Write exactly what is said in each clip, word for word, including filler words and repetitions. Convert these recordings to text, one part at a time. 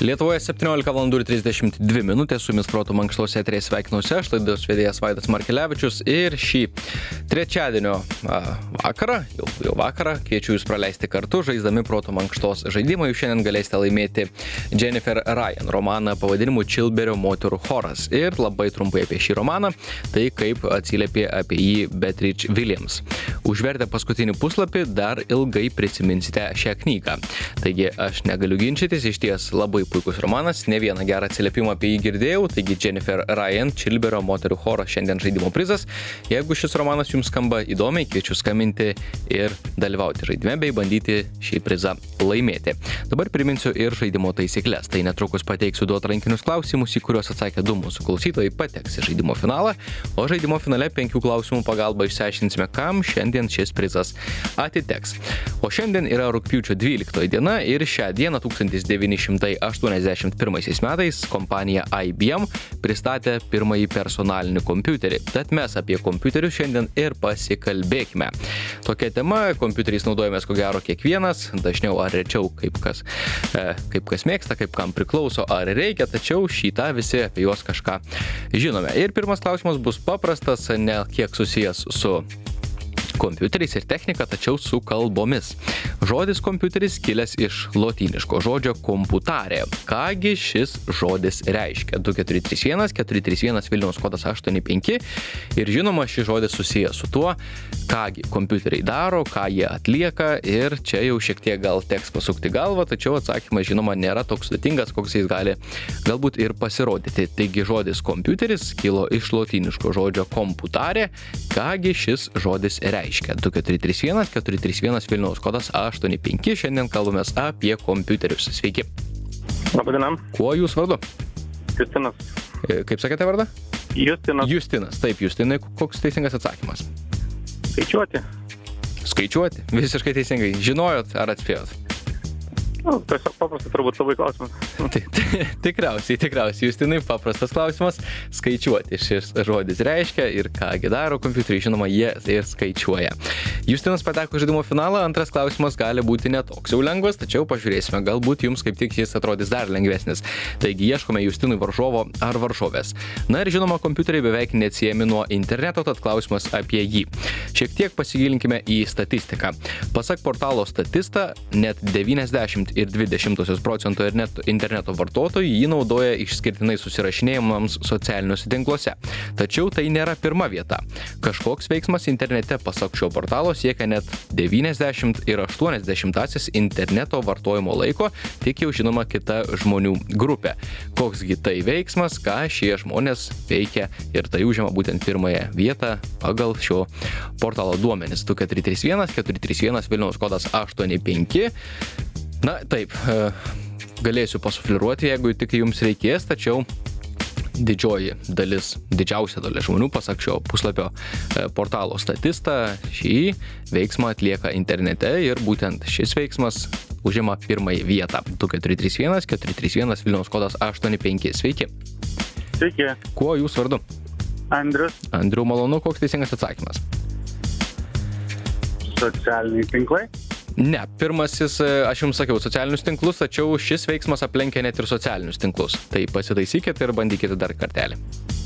Lietuvoje septyniolika valandų ir trisdešimt dvi minutės, su jumis Proto mankštos eteryje sveikinuosi aš, laidos vedėjas Vaidas Markelevičius, ir šį trečiadienio a, vakarą, jau, jau vakarą, kviečiu jūs praleisti kartu, žaisdami Proto mankštos žaidimą. Jūs šiandien galėsite laimėti Jennifer Ryan romaną pavadinimu Chilberio moterų choras. Ir labai trumpai apie šį romaną, tai kaip atsiliepė apie jį Beatrice Williams. Užvertę paskutinį puslapį dar ilgai prisiminsite šią knygą. Taigi aš negaliu ginčytis, iš ties labai puikus romanas, ne vieną gerą atsiliepimą apie jį girdėjau, taigi Jennifer Ryan, Chilberio moterų choras šiandien žaidimo prizas. Jeigu šis romanas jums skamba įdomiai, kviečiu skambinti ir dalyvauti žaidime bei bandyti šį prizą laimėti. Dabar priminsiu ir žaidimo taisyklės. Tai netrukus pateiksiu du atrankinius klausimus, į kuriuos atsakę du mūsų klausytojai pateks į žaidimo finalą, o žaidimo finale penkių klausimų pagalba išsiaiškinsime, kam šiandien šis prizas atiteks. O šiandien yra rugpjūčio dvyliktoji diena ir šią dieną tūkstantis devyni šimtai aštuoniasdešimt pirmaisiais metais kompanija I B M pristatė pirmąjį personalinį kompiuterį. Tad mes apie kompiuterius šiandien ir pasikalbėkime. Tokia tema, kompiuteriais naudojamės ko gero kiekvienas, dažniau ar rečiau, kaip kas, e, kaip kas mėgsta, kaip kam priklauso ar reikia, tačiau šitą visi apie juos kažką žinome. Ir pirmas klausimas bus paprastas, ne kiek susijęs su kompiuteriais ir technika, tačiau su kalbomis. Žodis kompiuteris kilęs iš lotyniško žodžio computare. Kągi šis žodis reiškia? du keturi trys vienas keturi trys vienas Vilniaus kodas aštuoni penki. Ir žinoma, šis žodis susijęs su tuo, kągi kompiuteriai daro, ką jie atlieka, ir čia jau šiek tiek gal teks pasukti galvą, tačiau atsakymas žinoma nėra toks sudėtingas, koks jis gali galbūt ir pasirodyti. Taigi žodis kompiuteris kilo iš lotyniško žodžio computare. Kągi šis žodis reiškia? du keturi trys vienas keturi trys vienas Vilniaus kodas aštuoni penki. Šiandien kalbamės apie kompiuterius. Sveiki. Labadiena. Kuo jūs vardu? Justinas. Kaip sakėte vardą? Justinas. Justinas. Taip, Justinai, koks teisingas atsakymas? Skaičiuoti. Skaičiuoti. Visiškai teisingai. Žinojot ar atspėjot? Nu, tiesiog paprastas turbūt labai klausimas. Tikriausiai, tikriausiai, Justinai, paprastas klausimas. Skaičiuoti šis žodis reiškia ir kągi daro kompiuteriai, žinoma, jie ir skaičiuoja. Justinas pateko žaidimo finalą, antras klausimas gali būti netoks jau lengvas, tačiau pažiūrėsime, galbūt jums kaip tik jis atrodys dar lengvesnis. Taigi ieškome Justinui varžovo ar varžovės. Na ir žinoma, kompiuteriai beveik neatsiejami nuo interneto, tad klausimas apie jį. Šiek tiek pasigilinkime į statistiką. Pasak portalo Statista, net devyniasdešimt ir dvi dešimtosios procento interneto vartotojų jį naudoja išskirtinai susirašinėjimams socialiniuose tinkluose. Tačiau tai nėra pirma vieta. Kažkoks veiksmas internete, pasak šio portalo, siekia net devyniasdešimt ir aštuoniasdešimtasis interneto vartojimo laiko, tik jau žinoma kita žmonių grupė. Koksgi tai veiksmas, ką šie žmonės veikia, ir tai užima būtent pirmąją vietą pagal šio portalo duomenis. du keturi trys vienas keturi trys vienas Vilniaus kodas aštuoni penki. Na taip, galėsiu pasufliruoti, jeigu tik jums reikės, tačiau didžioji dalis, didžiausia dalis žmonių, pasak šio puslapio portalo Statista, šį veiksmą atlieka internete ir būtent šis veiksmas užima pirmąją vietą. du keturi trys vienas keturi trys vienas Vilniaus kodas aštuoni penki. Sveiki. Sveiki. Kuo jūs vardu? Andrius. Andriu, malonu, koks teisingas atsakymas? Socialiniai tinklai. Ne, pirmasis, aš jums sakiau, socialinius tinklus, tačiau šis veiksmas aplenkia net ir socialinius tinklus. Tai pasitaisykite ir bandykite dar kartelį.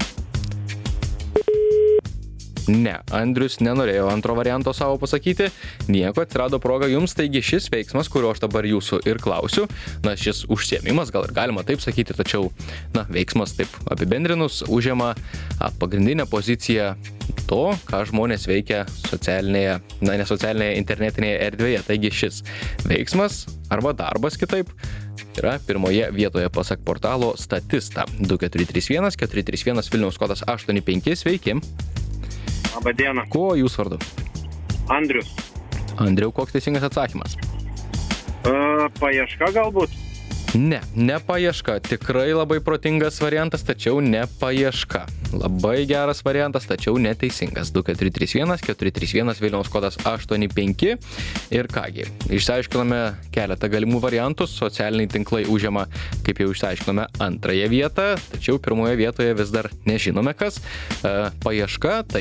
Ne, Andrius nenorėjo antro varianto savo pasakyti. Nieko, atsirado proga jums, taigi šis veiksmas, kurio aš dabar jūsų ir klausiu, na, šis užsiėmimas, gal ir galima taip sakyti, tačiau, na, veiksmas taip apibendrinus užima pagrindinę poziciją to, ką žmonės veikia socialinėje, na, ne socialinėje, internetinėje erdvėje. Taigi šis veiksmas arba darbas kitaip yra pirmoje vietoje pasak portalo Statista. du keturi trys vienas keturi trys vienas Vilniaus kodas aštuoni penki. Sveiki. Labadiena. Kuo jūs vardu? Andrius. Andriau, koks teisingas atsakymas? Uh, paieška galbūt? Ne, ne paieška. Tikrai labai protingas variantas, tačiau ne paieška. Labai geras variantas, tačiau neteisingas. du keturi trys vienas keturi trys vienas Vilniaus kodas aštuoni penki. Ir kągi, išsiaiškinome keletą galimų variantų. Socialiniai tinklai užima, kaip jau išsiaiškinome, antrąją vietą, tačiau pirmoje vietoje vis dar nežinome kas. E, paieška, taip,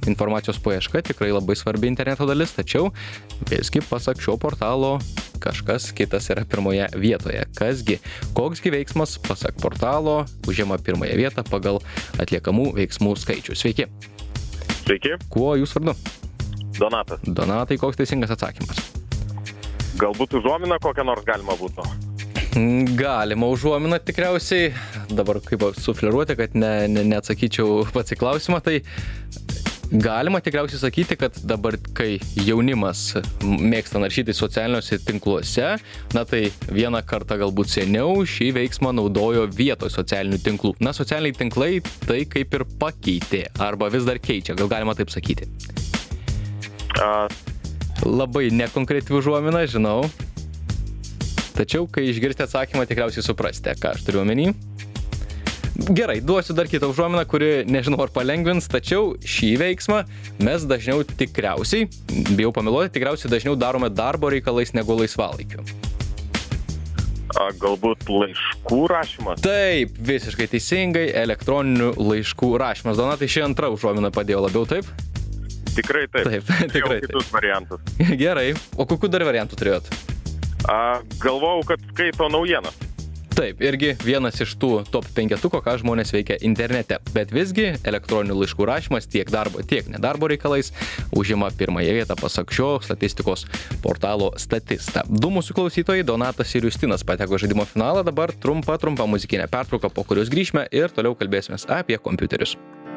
informacijos paieška tikrai labai svarbi interneto dalis, tačiau visgi pasak šio portalo kažkas kitas yra pirmoje vietoje. Kasgi, koksgi veiksmas pasak portalo užima pirmąją vietą pagal atliekamų veiksmų skaičių. Sveiki. Sveiki. Kuo jūs vardu? Donatas. Donatai, koks teisingas atsakymas? Galbūt užuomina kokią nors galima būtų. Galima užuomina tikriausiai. Dabar kaip sufleruoti, kad ne, ne, neatsakyčiau pats į klausimą, tai galima tikriausiai sakyti, kad dabar, kai jaunimas mėgsta naršyti socialiniuose tinkluose, na tai vieną kartą galbūt seniau šį veiksmą naudojo vietoj socialinių tinklų. Na, socialiniai tinklai tai kaip ir pakeitė, arba vis dar keičia, gal galima taip sakyti. A, Labai nekonkreti užuomina, žinau. Tačiau, kai išgirsite atsakymą, tikriausiai suprasite, ką aš turiu omeny. Gerai, duosiu dar kitą užuominą, kuri nežinau ar palengvins, tačiau šį veiksmą mes dažniau tikriausiai, bijau pameluoti, tikriausiai dažniau darome darbo reikalais negu laisvalaikiu. a, galbūt laiškų rašymas. Taip, visiškai teisingai, elektroninių laiškų rašymas. Donatai, ši antra užuomina padėjo labiau, taip? Tikrai taip. Taip, tikrai Jau kitus variantus. Gerai, o kokių dar variantų turėjot? A, galvojau, kad skaito naujienas. Taip, irgi vienas iš tų top penketuko, ką žmonės veikia internete. Bet visgi elektroninių laiškų rašymas tiek darbo, tiek nedarbo reikalais užima pirmąją vietą pasak šio statistikos portalo Statista. Du mūsų klausytojai, Donatas ir Justinas, pateko žaidimo finalą. Dabar trumpa, trumpa muzikinė pertrauka, po kurios grįžime ir toliau kalbėsime apie kompiuterius.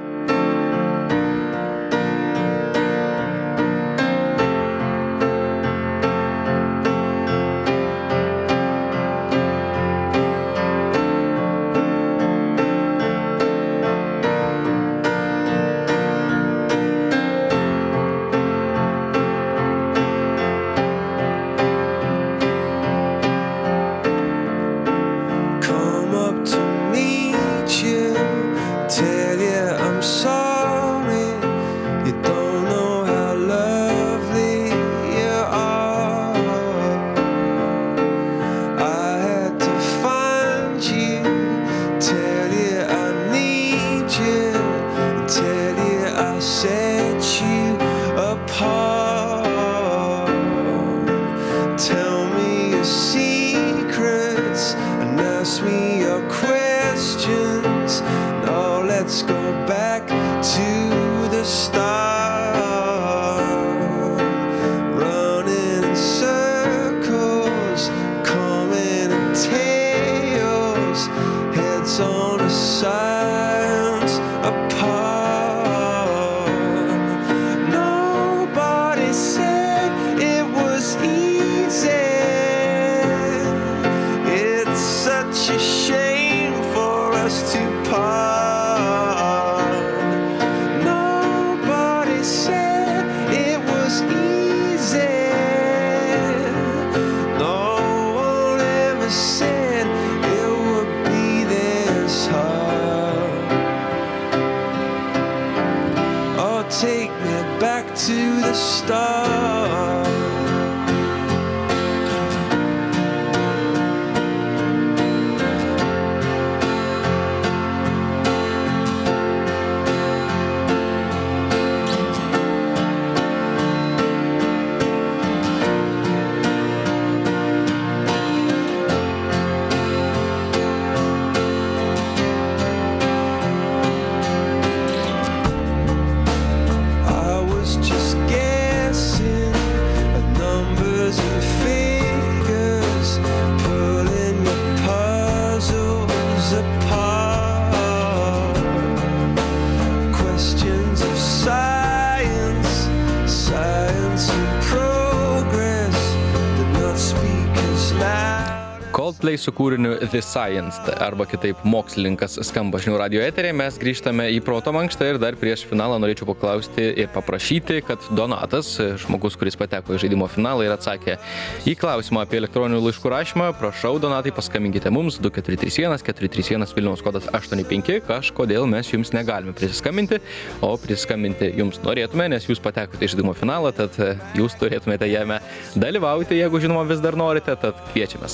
Coldplay su kūriniu The Science, arba kitaip mokslininkas skamba žinių radio eterėje. Mes grįžtame į proto mankštą ir dar prieš finalą norėčiau paklausti ir paprašyti, kad Donatas, žmogus, kuris pateko į žaidimo finalą ir atsakė į klausimą apie elektroninių laiškų rašymą, prašau, Donatai, paskambinkite mums du keturi trys vienas keturi trys vienas Vilniaus kodas aštuoni penki. Kažkodėl mes jums negalime prisiskambinti, o prisiskambinti jums norėtume, nes jūs patekote į žaidimo finalą, tad jūs turėtumėte jame dalyvauti, jeigu žinoma vis dar norite, tad kviečiame skambinti.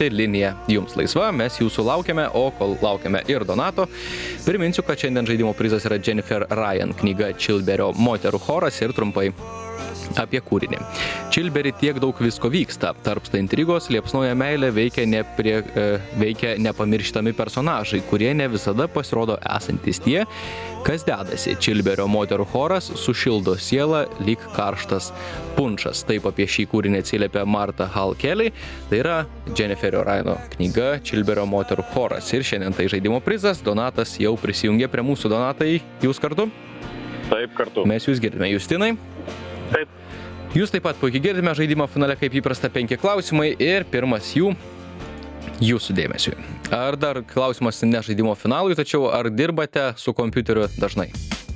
linija jums laisva, mes jūsų laukiame, o kol laukiame ir Donato, priminsiu, kad šiandien žaidimo prizas yra Jennifer Ryan knyga Chilberio moterų choras ir trumpai apie kūrinį. Chilberį tiek daug visko vyksta. Tarpsta intrigos, liepsnoja meilė, veikia, neprie, e, veikia nepamirštami personažai, kurie ne visada pasirodo esantis tie, kas dedasi. Chilberio moterų choras sušildo sielą lyg karštas punšas. Taip apie šį kūrinį atsiliepia Marta Hall Kelly. Tai yra Jenniferio Ryano knyga Chilberio moterų choras. Ir šiandien tai žaidimo prizas. Donatas jau prisijungė prie mūsų. Donatai, jūs kartu? Taip, kartu. Mes jūs girdime. Justinai? Taip. Jūs taip pat puikiai girdime žaidimo finale, kaip įprasta, penki klausimai ir pirmas jų jūsų dėmesiui. Ar dar klausimas ne žaidimo finalui, tačiau ar dirbate su kompiuteriu dažnai?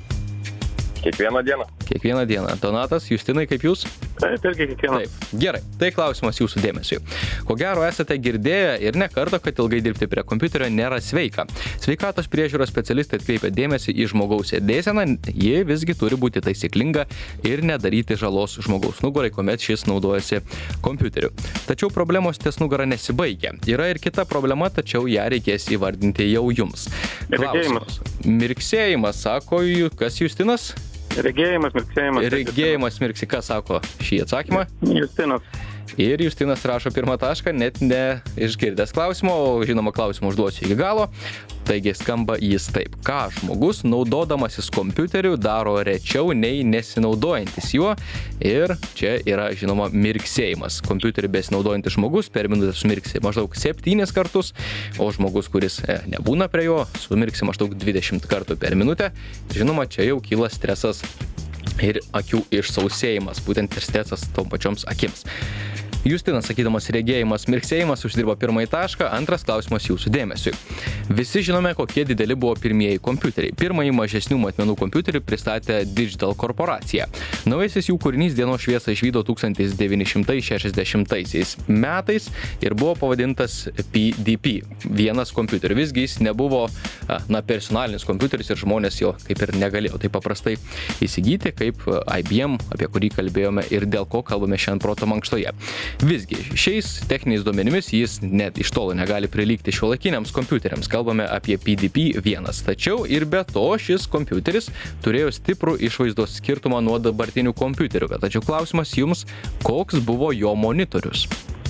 Kiekvieną dieną. Kiekvieną dieną. Donatas, Justinai, kaip jūs? Taip, irgi kiekvieną. Taip. Gerai. Tai klausimas jūsų dėmesiui. Ko gero esate girdėję ir ne kartą, kad ilgai dirbti prie kompiuterio nėra sveika. Sveikatos priežiūros specialistai atkreipia dėmesį į žmogaus sėdėseną, ji visgi turi būti taisyklinga ir nedaryti žalos žmogaus nugarai, kuomet šis naudojasi kompiuteriu. Tačiau problemos ties nugara nesibaigia. Yra ir kita problema, tačiau ją reikės įvardinti jau jums. Regėjimas. Mirksėjimas, sako, kas Justinas? Regėjimas, mirksėjimas. Regėjimas, mirksi, kas sako šį atsakymą? Justinas. Ir Justinas rašo pirmą tašką, net ne išgirdęs klausimo, o žinoma klausimą užduosiu iki galo. Taigi skamba jis taip. Ką žmogus, naudodamasis kompiuteriu, daro rečiau nei nesinaudojantis juo? Ir čia yra, žinoma, mirksėjimas. Kompiuteriu besinaudojantis žmogus per minutę sumirksi maždaug septynis kartus, o žmogus, kuris e, nebūna prie jo, sumirksi maždaug dvidešimt kartų per minutę. Žinoma, čia jau kyla stresas ir akių išsausėjimas, būtent ir stresas tom pačioms akims. Justinas, sakydamas regėjimas, mirksėjimas, uždirbo pirmąjį tašką, antras klausimas jūsų dėmesiui. Visi žinome, kokie dideli buvo pirmieji kompiuteriai. Pirmąjį mažesnių matmenų kompiuterį pristatė Digital korporacija. Naujasis jų kūrinys dienos šviesą išvydo tūkstantis devyni šimtai šešiasdešimtaisiais metais ir buvo pavadintas P D P, vienas kompiuterių. Visgi jis nebuvo na, personalinis kompiuteris ir žmonės jo kaip ir negalėjo taip paprastai įsigyti, kaip I B M, apie kurį kalbėjome ir dėl ko kalbame šiandien proto mankštoje. Visgi, šiais techniniais duomenimis jis net iš tolo negali prilygti šiuolaikiniams kompiuteriams. Kalbame apie P D P vienas. Tačiau ir be to šis kompiuteris turėjo stiprų išvaizdos skirtumą nuo dabartinių kompiuterių. Tačiau klausimas jums, koks buvo jo monitorius?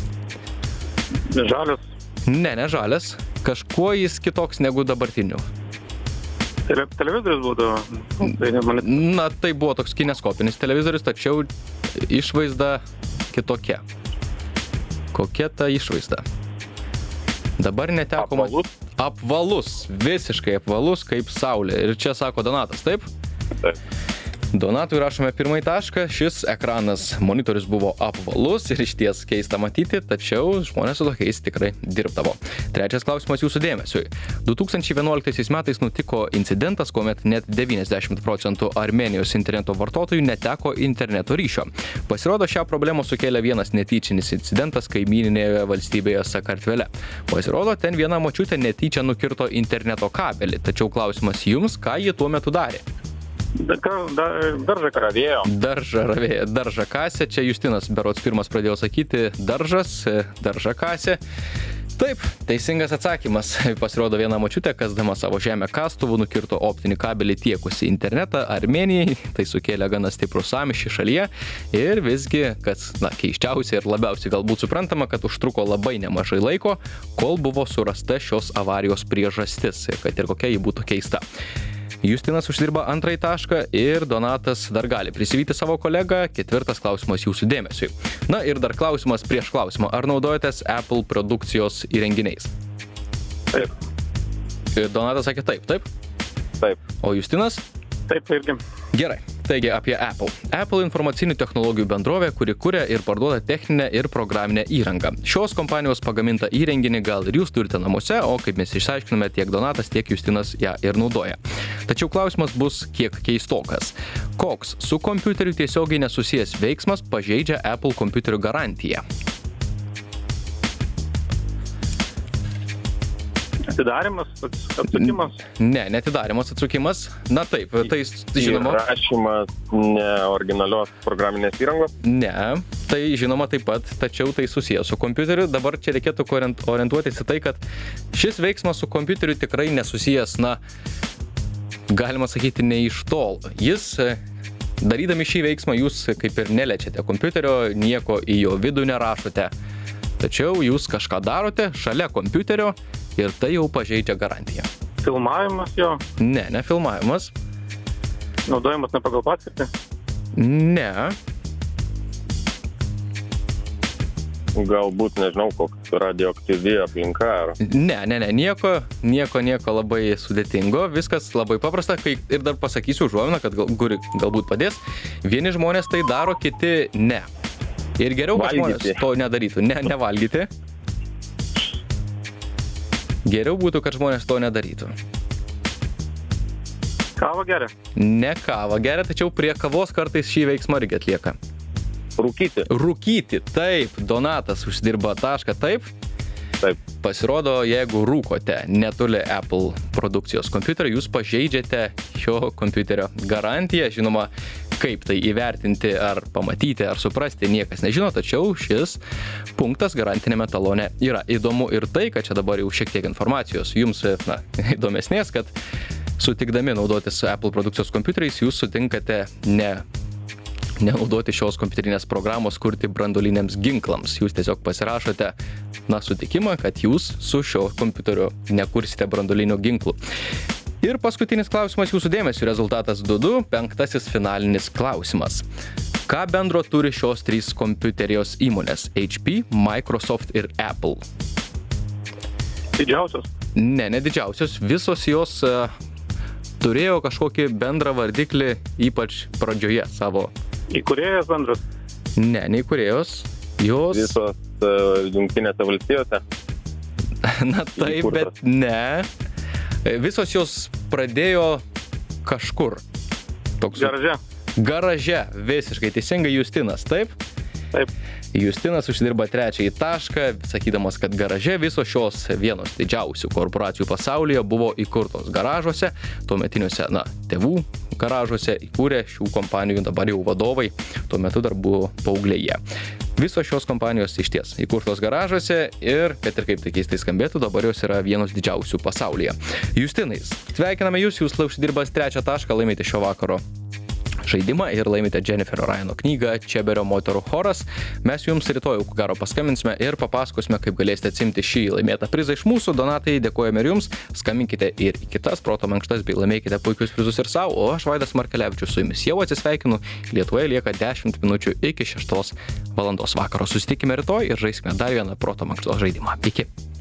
Žalias. Ne, ne žalias. Kažkuo jis kitoks negu dabartinių. Tele, televizorius būdavo. Tai monitorius. Na, tai buvo toks kineskopinis televizorius, tačiau išvaizda kitokia. Kokia ta išvaizda? Dabar neteko... Apvalus? Apvalus. Visiškai apvalus kaip saulė. Ir čia sako Donatas, taip? Taip. Donatui rašome pirmąjį tašką. Šis ekranas monitorius buvo apvalus ir išties keista matyti, tačiau žmonės su tokiais tikrai dirbdavo. Trečias klausimas jūsų dėmesiui. du tūkstančiai vienuoliktaisiais metais nutiko incidentas, kuomet net devyniasdešimt procentų Armėnijos interneto vartotojų neteko interneto ryšio. Pasirodo, šią problemą sukėlė vienas netyčinis incidentas kaimyninėje valstybėje Sakartvele. Pasirodo, ten viena močiutė netyčia nukirto interneto kabelį. Tačiau klausimas jums, ką ji tuo metu darė? Da, da, daržą ravėjo. Daržą ravėjo, daržą kasė. Čia Justinas berods pirmas pradėjo sakyti daržas, daržą kasė. Taip, teisingas atsakymas. Pasirodo, viena močiutė, kasdama savo žemę kastuvu, nukirto optinį kabelį tiekusi internetą Armėnijai. Tai sukėlė gana stiprų sąmyšį šalyje. Ir visgi, kas na, keisčiausia ir labiausiai galbūt suprantama, kad užtruko labai nemažai laiko, kol buvo surasta šios avarijos priežastis, kad ir kokia ji būtų keista. Justinas uždirba antrąjį tašką ir Donatas dar gali prisivyti savo kolegą. Ketvirtas klausimas jūsų dėmesiui. Na ir dar klausimas prieš klausimą. Ar naudojatės Apple produkcijos įrenginiais? Taip. Donatas sakė taip, taip? Taip. O Justinas? Taip, irgi. Gerai. Taigi apie Apple. Apple informacinių technologijų bendrovė, kuri kuria ir parduoda techninę ir programinę įrangą. Šios kompanijos pagamintą įrenginį gal ir jūs turite namuose, o kaip mes išsiaiškinome, tiek Donatas, tiek Justinas ją ir naudoja. Tačiau klausimas bus kiek keistokas. Koks su kompiuteriu tiesiogiai nesusijęs veiksmas pažeidžia Apple kompiuterių garantiją? Atidarimas, atsukimas. Ne, netidarimas, atsukimas. Na taip, tai žinoma. Įrašymas ne originalios programinės įrangos. Ne, tai žinoma taip pat, tačiau tai susijęs su kompiuteriu. Dabar čia reikėtų orientuotis į tai, kad šis veiksmas su kompiuteriu tikrai nesusijęs, na, galima sakyti, ne iš tol. Jis, darydami šį veiksmą, jūs kaip ir neliečiate kompiuterio, nieko į jo vidų nerašote. Tačiau jūs kažką darote šalia kompiuterio ir tai jau pažeidžia garantiją. Filmavimas jo? Ne, ne filmavimas. Naudojimas ne pagal paskirtį? Ne. Galbūt, nežinau, koks radioaktyvi aplinka. Ar... Ne, ne, ne, nieko, nieko, nieko labai sudėtingo, viskas labai paprasta, kai ir dar pasakysiu užuominą, kad gal, galbūt padės. Vieni žmonės tai daro, kiti ne. Ir geriau, kad žmonės to nedarytų. Ne, nevalgyti. Geriau būtų, kad žmonės to nedarytų. Kavą geria? Ne kavą geria, tačiau prie kavos kartais šį veiksmą irgi atlieka. Rūkyti. Rūkyti, taip. Donatas užsidirba tašką, taip. Taip. Pasirodo, jeigu rūkote netoli Apple produkcijos kompiuterio, jūs pažeidžiate šio kompiuterio garantiją. Žinoma, kaip tai įvertinti, ar pamatyti, ar suprasti, niekas nežino, tačiau šis punktas garantinėme talone yra. Įdomu ir tai, kad čia dabar jau šiek tiek informacijos jums, na, įdomesnės, kad sutikdami naudotis Apple produkcijos kompiuteriais, jūs sutinkate ne nenaudoti šios kompiuterinės programos kurti branduoliniams ginklams. Jūs tiesiog pasirašote, na, sutikimą, kad jūs su šio kompiuteriu nekursite branduolinių ginklų. Ir paskutinis klausimas jūsų dėmesio, rezultatas du du, penktasis finalinis klausimas. Ką bendro turi šios trys kompiuterijos įmonės? H P, Microsoft ir Apple. Didžiausios? Ne, ne didžiausios. Visos jos uh, turėjo kažkokį bendrą vardiklį, ypač pradžioje savo. Įkūrėjas bendras? Ne, ne įkūrėjos. Jos... Visos uh, Jungtinėse valstijose? Na taip, Įkurtas. Bet ne. Visos jos pradėjo kažkur. Toks... Garaže? Garaže, visiškai teisingai, Justinas, taip? Taip. Justinas užsidirba trečiąjį tašką, sakydamas, kad garaže visos šios vienos didžiausių korporacijų pasaulyje buvo įkurtos garažuose, tuometiniuose, na, tėvų garažuose įkūrė šių kompanijų dabar jau vadovai, tuo metu dar buvo paaugliai. Visos šios kompanijos išties įkurtos garažuose ir, kad ir kaip tai keistai skambėtų, dabar jos yra vienos didžiausių pasaulyje. Justinais, sveikiname jūs, jūs užsidirbas trečią tašką, laimėte šio vakaro žaidimą ir laimite Jenniferio Ryano knygą Čeberio moterų choras. Mes jums rytoj, ko gero, paskambinsime ir papasakosime, kaip galėsite atsimti šį laimėtą prizą iš mūsų. Donatai, dėkojame ir jums. Skambinkite ir į kitas proto mankštas bei laimėkite puikius prizus ir savo. O aš, Vaidas Markelevičius, su jumis jau atsisveikinu. Lietuvoje lieka dešimt minučių iki šeštos valandos vakaro. Susitikime rytoj ir žaiskime dar vieną proto mankštos žaidimą. Iki.